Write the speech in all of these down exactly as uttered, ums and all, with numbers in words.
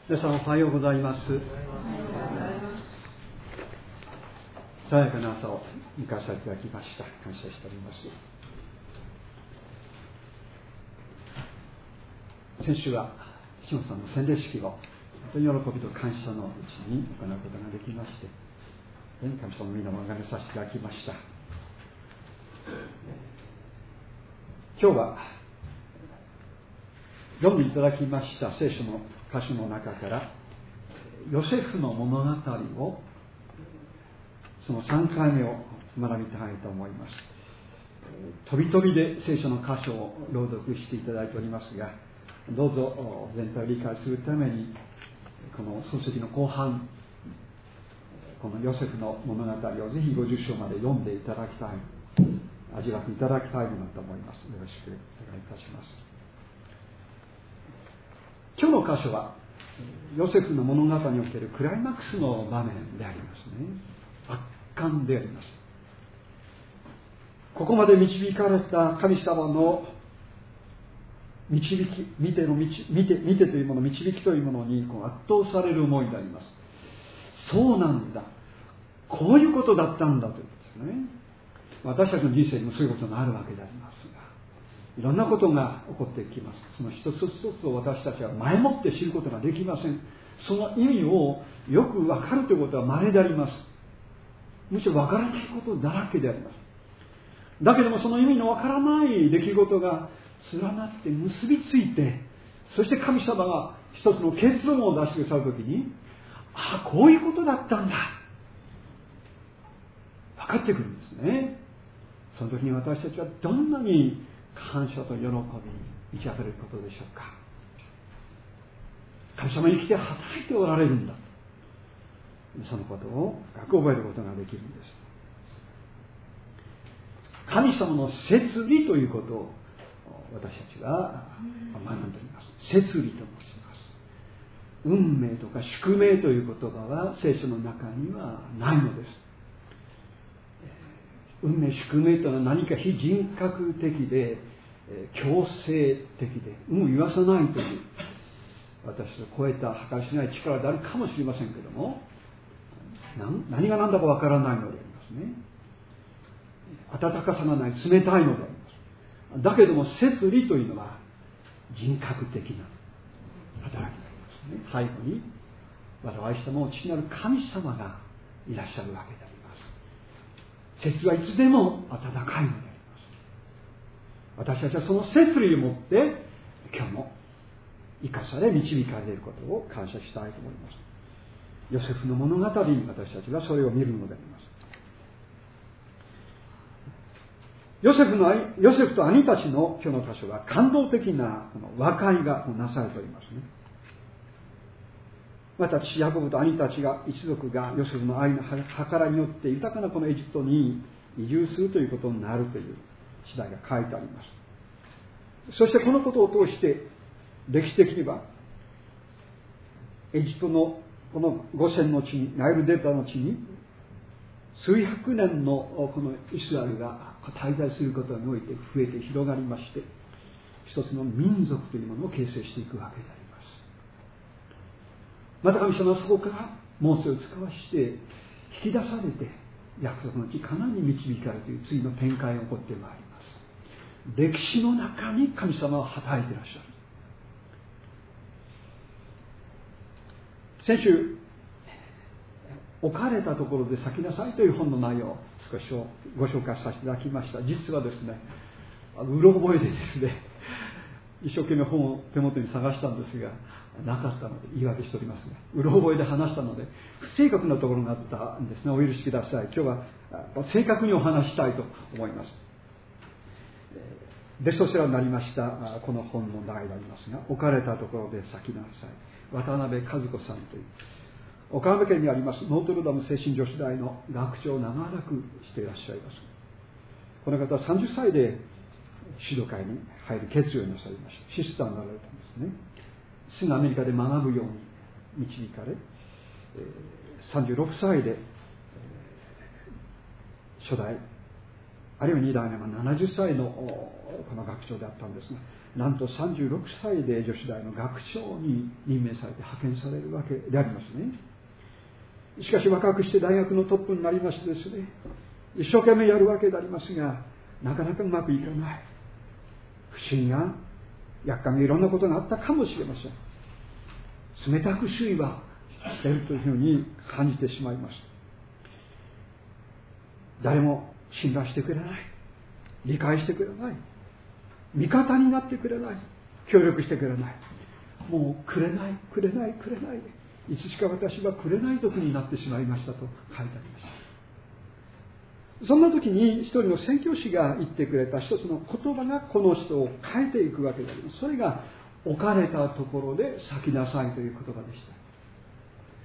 皆さんおはようございます。爽やかな朝を迎えさせていただきました。感謝しております。先週は志乃さんの洗礼式を本当に喜びと感謝のうちに行うことができまして、神様の皆をあがめさせていただきました。今日は読んでいただきました聖書の箇所の中からヨセフの物語をそのさんかいめを学びたいと思います。飛び飛びで聖書の箇所を朗読していただいておりますが、どうぞ全体を理解するためにこの漱石の後半、このヨセフの物語をぜひごじゅっ章まで読んでいただきたい、味わっていただきたいものと思います。よろしくお願いいたします。今日の箇所はヨセフの物語におけるクライマックスの場面でありますね。圧巻であります。ここまで導かれた神様の導き、見ての見て、見てというもの、導きというものにこう圧倒される思いであります。そうなんだ、こういうことだったんだということですね。私たちの人生にもそういうことがあるわけでありますが、いろんなことが起こってきます。その一つ一つを私たちは前もって知ることができません。その意味をよく分かるということは稀であります。むしろ分からないことだらけであります。だけどもその意味の分からない出来事が連なって結びついて、そして神様が一つの結論を出してくださるときに、ああこういうことだったんだ、分かってくるんですね。その時に私たちはどんなに感謝と喜びに満ち溢れることでしょうか。神様に来て働いておられるんだ、そのことを深く覚えることができるんです。神様の摂理ということを私たちは学んでおります。摂理と申します。運命とか宿命という言葉は聖書の中にはないのです。運命宿命というのは何か非人格的で強制的で有無言わさないという私を超えた計り知れない力であるかもしれませんけれども、何が何だかわからないのでありますね。温かさがない、冷たいのであります。だけども摂理というのは人格的な働きがありますね。背後に我々愛したも父なる神様がいらっしゃるわけであります。摂はいつでも温かいのであります。私たちはその摂理をもって今日も生かされ導かれることを感謝したいと思います。ヨセフの物語に私たちはそれを見るのであります。ヨセフのヨセフと兄たちの今日の箇所は感動的な和解がなされておりますね。また父ヤコブと兄たちが一族がヨセフの愛の計らによって豊かなこのエジプトに移住するということになるという次第が書いてあります。そしてこのことを通して歴史的にはエジプトのこのゴセンの地に、ナイルデルタの地に数百年のこのイスラエルが滞在することにおいて増えて広がりまして、一つの民族というものを形成していくわけであります。また神様はそこからモーセを使わして引き出されて約束の地カナンに導かれるという次の展開が起こってまいります。歴史の中に神様は働いていらっしゃる。先週置かれたところで咲きなさいという本の内容を少しご紹介させていただきました。実はですね、うろ覚えでですね、一生懸命本を手元に探したんですがなかったので言い訳しておりますが、うろ覚えで話したので不正確なところがあったんですね。お許しください。今日は正確にお話したいと思います。ベストセラーになりましたこの本の題でありますが、置かれたところで咲きなさい、渡辺和子さんという岡山県にありますノートルダム聖神女子大の学長を長らくしていらっしゃいます。この方はさんじゅっさいで指導会に入る決意をなさいました。シスターになられたんですね。すぐアメリカで学ぶように導かれ、さんじゅうろくさいで初代あるいはに代目はななじゅっさいのこの学長であったんですが、 なんとさんじゅうろくさいで女子大の学長に任命されて派遣されるわけでありますね。しかし若くして大学のトップになりましてですね、一生懸命やるわけでありますが、なかなかうまくいかない。不審や厄介ないろんなことがあったかもしれません。冷たく周囲はしているというふうに感じてしまいます。誰も信頼してくれない、理解してくれない、味方になってくれない、協力してくれない、もうくれないくれないくれないで、いつしか私はくれない族になってしまいましたと書いてありました。そんな時に一人の宣教師が言ってくれた一つの言葉がこの人を変えていくわけであります。それが置かれたところで咲きなさいという言葉でした。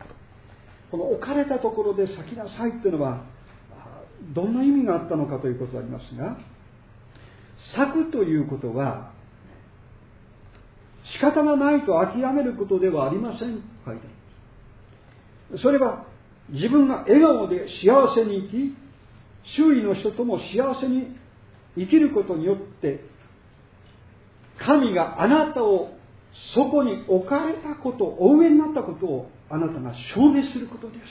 この置かれたところで咲きなさいというのはどんな意味があったのかということでありますが、咲くということは仕方がないと諦めることではありませんと書いてあります。それは自分が笑顔で幸せに生き、周囲の人とも幸せに生きることによって神があなたをそこに置かれたこと、お植えになったことをあなたが証明することです。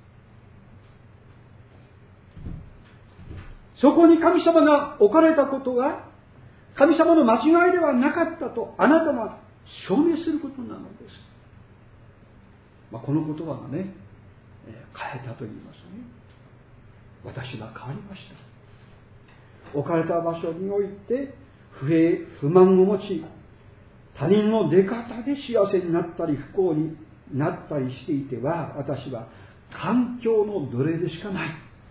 そこに神様が置かれたことが神様の間違いではなかったとあなたが証明することなのです。まあ、この言葉がね、変えたと言いますね。私は変わりました。置かれた場所において不平不満を持ち、他人の出方で幸せになったり不幸になったりしていては、私は環境の奴隷でしかない。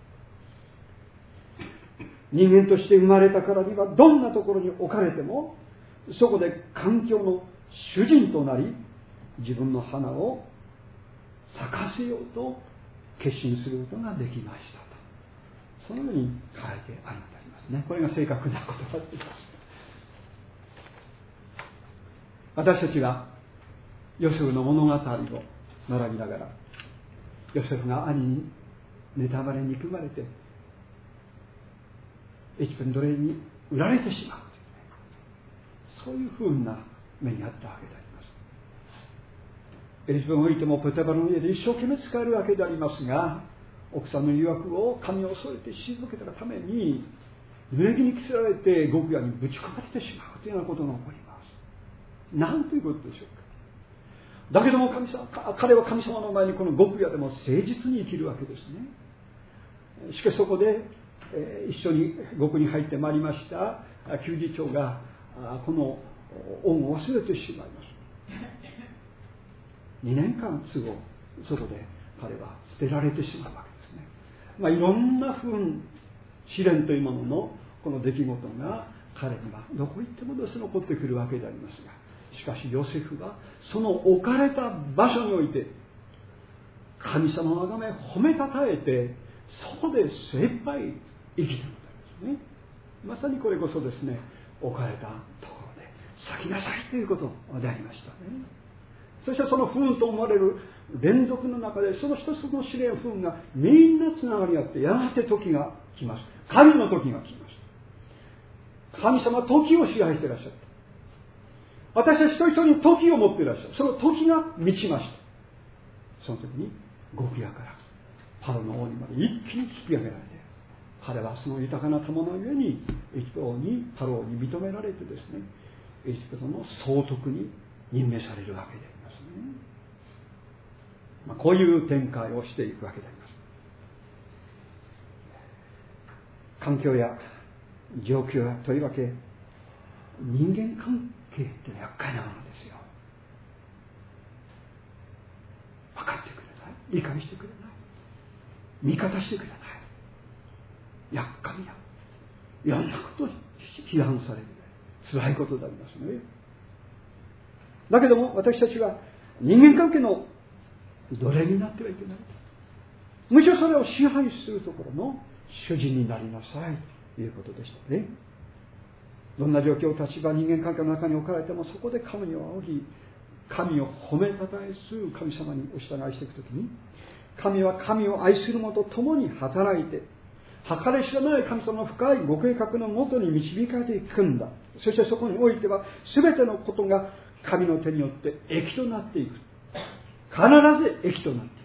人間として生まれたからにはどんなところに置かれてもそこで環境の主人となり、自分の花を咲かせようと決心することができましたと、そのように書いてありますね。これが正確な言葉であります。私たちはヨセフの物語を学びながら、ヨセフが兄に妬まれ憎まれてエジプトの奴隷に売られてしまう、そういうふうな目にあったわけであります。エジプトにおいてもポティファの家で一生懸命使えるわけでありますが、奥さんの誘惑を神を恐れて退けたがために濡れ着に着せられて極夜にぶち込まれてしまうというようなことが起こります。なんということでしょうか。だけども神様、彼は神様の前にこの極夜でも誠実に生きるわけですね。しかしそこで一緒に獄に入ってまいりました給事長がこの恩を忘れてしまいます。にねんかん都合そこで彼は捨てられてしまうわけですね。まあ、いろんな不運試練というもののこの出来事が彼にはどこ行ってもですね起こってくるわけでありますが、しかしヨセフはその置かれた場所において神様のあがめ褒めたたえて、そこで精一杯生きているのですね。まさにこれこそですね、置かれたところで咲きなさいということでありましたね。そしてその不運と思われる連続の中でその一つの試練不運がみんなつながり合って、やがて時が来ます。神の時が来ます。神様は時を支配していらっしゃる。私たち一人一人に時を持っていらっしゃる。その時が満ちました。その時に極夜からパロの王にまで一気に引き上げられて、彼はその豊かな賜のゆえにエジプト王にパロ王に認められてですね、エジプトの総督に任命されるわけでありますね。まあ、こういう展開をしていくわけであります。環境や状況やとりわけ人間関係って厄介なものですよ。分かってくれない、理解してくれない、味方してくれない、厄介やいろんなことに批判される辛いことでありますね。だけども私たちは人間関係の奴隷になってはいけない。むしろそれを支配するところの主人になりなさいということでしたね。どんな状況、立場、人間関係の中に置かれても、そこで神を仰ぎ神を褒めたたえする神様にお従いしていくときに、神は神を愛する者と共に働いて計り知らない神様の深いご計画のもとに導かれていくんだ。そしてそこにおいては全てのことが神の手によって益となっていく。必ず益となっていく。